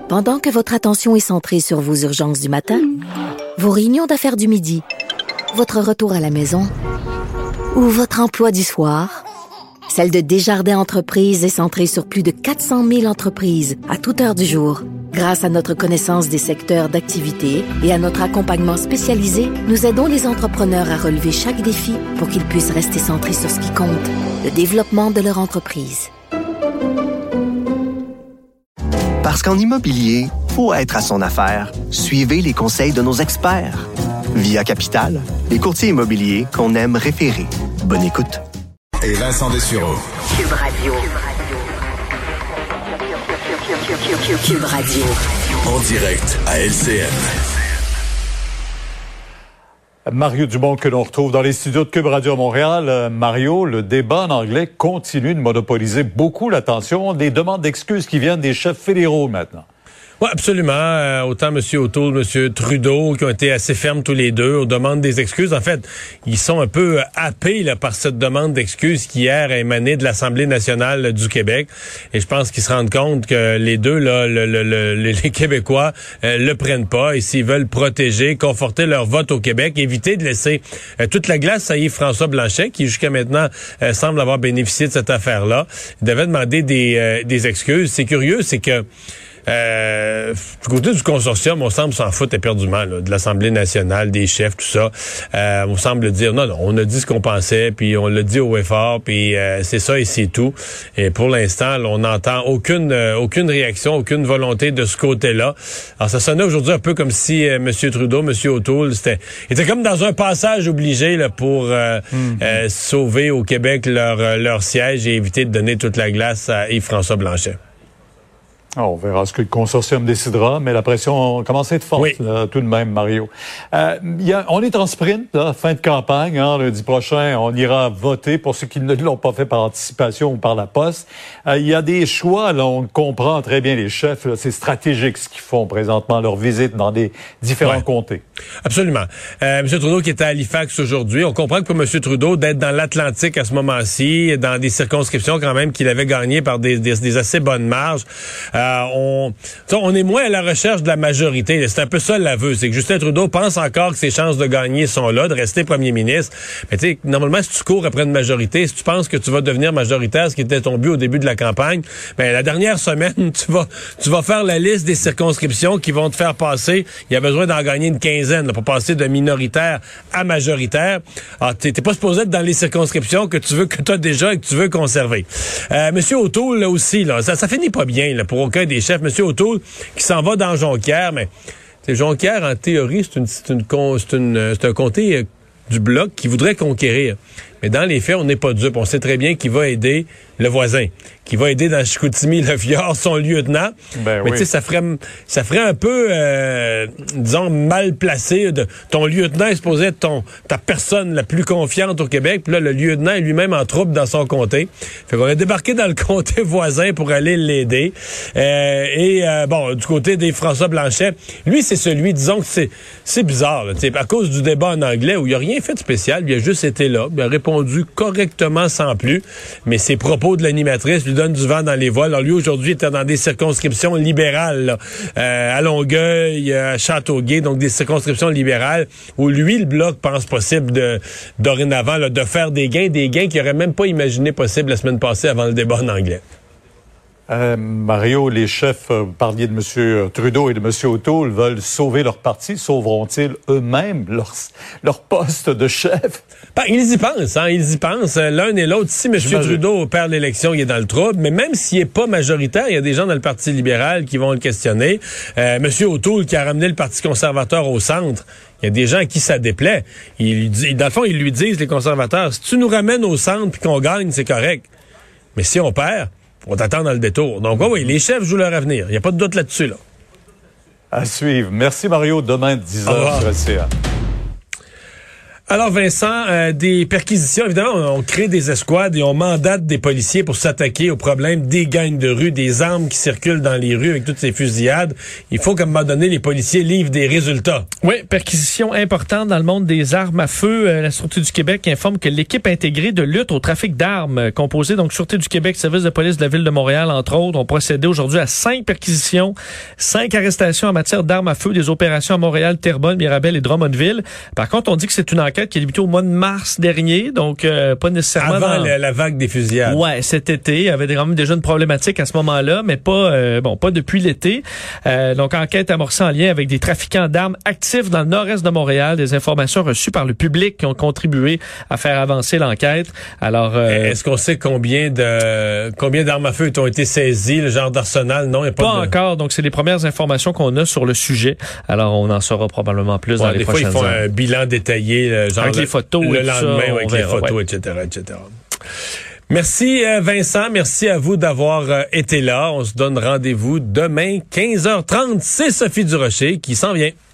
Pendant que votre attention est centrée sur vos urgences du matin, vos réunions d'affaires du midi, votre retour à la maison ou votre emploi du soir, celle de Desjardins Entreprises est centrée sur plus de 400 000 entreprises à toute heure du jour. Grâce à notre connaissance des secteurs d'activité et à notre accompagnement spécialisé, nous aidons les entrepreneurs à relever chaque défi pour qu'ils puissent rester centrés sur ce qui compte, le développement de leur entreprise. Parce qu'en immobilier, faut être à son affaire. Suivez les conseils de nos experts. Via Capital, les courtiers immobiliers qu'on aime référer. Bonne écoute. Et Vincent Dessureau. Cube Radio. Cube Radio. En direct à LCN. Mario Dumont que l'on retrouve dans les studios de Cube Radio à Montréal. Mario, le débat en anglais continue de monopoliser beaucoup l'attention. Des demandes d'excuses qui viennent des chefs fédéraux maintenant. Oui, absolument. Autant M. O'Toole, M. Trudeau, qui ont été assez fermes tous les deux, aux demandes des excuses. En fait, ils sont un peu happés là, par cette demande d'excuses qui hier a émané de l'Assemblée nationale du Québec. Et je pense qu'ils se rendent compte que les deux, là, les Québécois, le prennent pas. Et s'ils veulent protéger, conforter leur vote au Québec, éviter de laisser toute la glace à Yves-François Blanchet, qui jusqu'à maintenant semble avoir bénéficié de cette affaire-là, il devait demander des excuses. C'est curieux, c'est que du côté du consortium, on semble s'en foutre éperdument là, de l'Assemblée nationale, des chefs, tout ça. On semble dire non, on a dit ce qu'on pensait, puis on l'a dit haut et fort, puis c'est ça et c'est tout. Et pour l'instant, là, on n'entend aucune réaction, aucune volonté de ce côté-là. Alors ça sonnait aujourd'hui un peu comme si M. Trudeau, M. O'Toole, était comme dans un passage obligé là, pour sauver au Québec leur siège et éviter de donner toute la glace à Yves-François Blanchet. On verra ce que le consortium décidera, mais la pression commence à être forte, oui. Là, tout de même, Mario. On est en sprint, là, fin de campagne. Lundi prochain, on ira voter pour ceux qui ne l'ont pas fait par anticipation ou par la poste. Il y a des choix, là, on comprend très bien les chefs. Là, c'est stratégique ce qu'ils font présentement, leur visite dans des différents comtés. Absolument. M. Trudeau qui était à Halifax aujourd'hui, on comprend que pour M. Trudeau, d'être dans l'Atlantique à ce moment-ci, dans des circonscriptions quand même qu'il avait gagnées par des assez bonnes marges, on est moins à la recherche de la majorité. C'est un peu ça l'aveu. C'est que Justin Trudeau pense encore que ses chances de gagner sont là, de rester premier ministre. Mais tu sais, normalement, si tu cours après une majorité, si tu penses que tu vas devenir majoritaire, ce qui était ton but au début de la campagne, ben la dernière semaine, tu vas faire la liste des circonscriptions qui vont te faire passer. Il y a besoin d'en gagner une quinzaine là, pour passer de minoritaire à majoritaire. Alors, t'es pas supposé être dans les circonscriptions que tu as déjà et que tu veux conserver. Monsieur O'Toole, là aussi, là, ça finit pas bien là, pour aucun des chefs. Monsieur O'Toole qui s'en va dans Jonquière, mais Jonquière, en théorie, c'est un comté du Bloc qui voudrait conquérir. Mais dans les faits, on n'est pas dupe. On sait très bien qu'il va aider le voisin, qui va aider dans Chicoutimi, le Fjord, son lieutenant. Mais oui. Tu sais, ça ferait un peu, disons, mal placé. Ton lieutenant est supposé être ta personne la plus confiante au Québec. Puis là, le lieutenant est lui-même en trouble dans son comté. Fait qu'on a débarqué dans le comté voisin pour aller l'aider. Bon, du côté des François Blanchet, lui, c'est celui, disons que c'est bizarre, là, à cause du débat en anglais où il a rien fait de spécial. Il a juste été là. Il a répondu correctement sans plus. Mais ses propos de l'animatrice lui donnent du vent dans les voiles. Alors lui, aujourd'hui, il était dans des circonscriptions libérales, là, à Longueuil, à Châteauguay, donc des circonscriptions libérales où lui, le Bloc, pense possible dorénavant là, de faire des gains qu'il n'aurait même pas imaginé possible la semaine passée avant le débat en anglais. Mario, les chefs, vous parliez de M. Trudeau et de M. O'Toole, veulent sauver leur parti. Sauveront-ils eux-mêmes leur poste de chef? Ben, ils y pensent, l'un et l'autre. Si M. Trudeau perd l'élection, il est dans le trouble, mais même s'il n'est pas majoritaire, il y a des gens dans le Parti libéral qui vont le questionner. M. O'Toole, qui a ramené le Parti conservateur au centre, il y a des gens à qui ça déplaît. Dans le fond, ils lui disent, les conservateurs, si tu nous ramènes au centre puis qu'on gagne, c'est correct. Mais si on perd, on t'attend dans le détour. Donc, oui, les chefs jouent leur avenir. Il n'y a pas de doute là-dessus, là. À suivre. Merci, Mario. Demain, 10h sur LCA. Alors Vincent, des perquisitions, évidemment, on crée des escouades et on mandate des policiers pour s'attaquer au problème des gangs de rue, des armes qui circulent dans les rues avec toutes ces fusillades. Il faut qu'à un moment donné, les policiers livrent des résultats. Oui, perquisition importante dans le monde des armes à feu. La Sûreté du Québec informe que l'équipe intégrée de lutte au trafic d'armes, composée donc Sûreté du Québec, Service de police de la Ville de Montréal, entre autres, ont procédé aujourd'hui à 5 perquisitions, 5 arrestations en matière d'armes à feu, des opérations à Montréal, Terrebonne, Mirabel et Drummondville. Par contre, on dit que c'est une enquête qui est débutée au mois de mars dernier, donc pas nécessairement avant la vague des fusillades. Ouais, cet été, il y avait quand même déjà une problématique à ce moment-là, mais pas pas depuis l'été. Donc enquête amorcée en lien avec des trafiquants d'armes actifs dans le nord-est de Montréal, des informations reçues par le public qui ont contribué à faire avancer l'enquête. Alors est-ce qu'on sait combien d'armes à feu ont été saisies, le genre d'arsenal? Non, il n'y a pas encore. Donc c'est les premières informations qu'on a sur le sujet. Alors on en saura probablement plus dans les prochaines heures. Des fois ils font un bilan détaillé, genre avec les photos le et lendemain, ça, avec les photos, etc. Merci Vincent, merci à vous d'avoir été là. On se donne rendez-vous demain 15h30. C'est Sophie Durocher qui s'en vient.